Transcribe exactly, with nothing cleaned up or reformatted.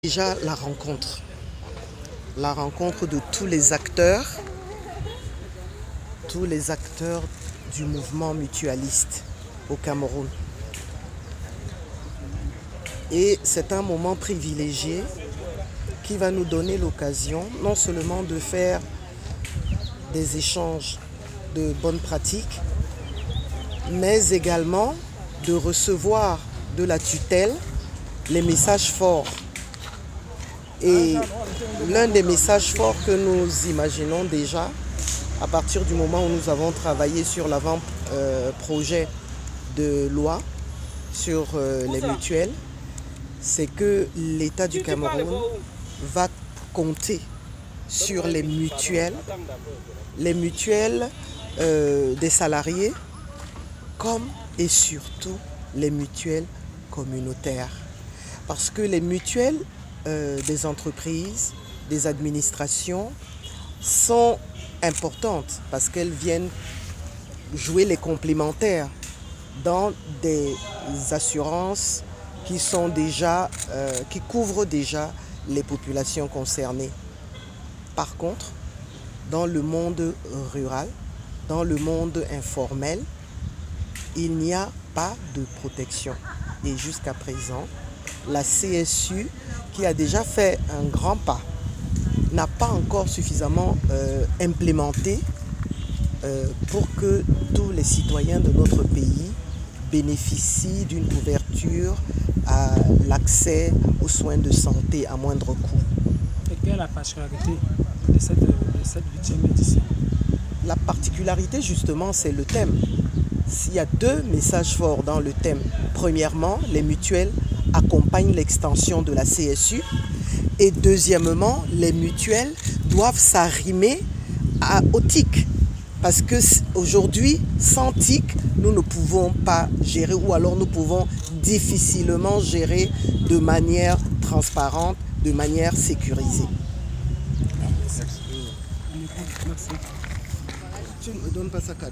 Déjà la rencontre, la rencontre de tous les acteurs, tous les acteurs du mouvement mutualiste au Cameroun. Et c'est un moment privilégié qui va nous donner l'occasion non seulement de faire des échanges de bonnes pratiques, mais également de recevoir de la tutelle les messages forts. Et l'un des messages forts que nous imaginons déjà, à partir du moment où nous avons travaillé sur l'avant-projet de loi sur les mutuelles, c'est que l'État du Cameroun va compter sur les mutuelles, les mutuelles euh, des salariés, comme et surtout les mutuelles communautaires. Parce que les mutuelles euh, des entreprises, des administrations sont importantes parce qu'elles viennent jouer les complémentaires dans des assurances qui sont déjà, euh, qui couvrent déjà les populations concernées. Par contre, dans le monde rural, dans le monde informel, il n'y a pas de protection. Et jusqu'à présent, la C S U, qui a déjà fait un grand pas, n'a pas encore suffisamment euh, implémenté euh, pour que tous les citoyens de notre pays bénéficient d'une couverture à l'accès aux soins de santé à moindre coût. Et quelle est la particularité de cette, de cette huitième édition? La particularité, justement, c'est le thème. Il y a deux messages forts dans le thème. Premièrement, les mutuelles accompagnent l'extension de la C S U. Et deuxièmement, les mutuelles doivent s'arrimer au T I C. Parce qu'aujourd'hui, sans T I C, nous ne pouvons pas gérer, ou alors nous pouvons difficilement gérer de manière transparente, de manière sécurisée. Merci. Tu ne me donnes pas ça,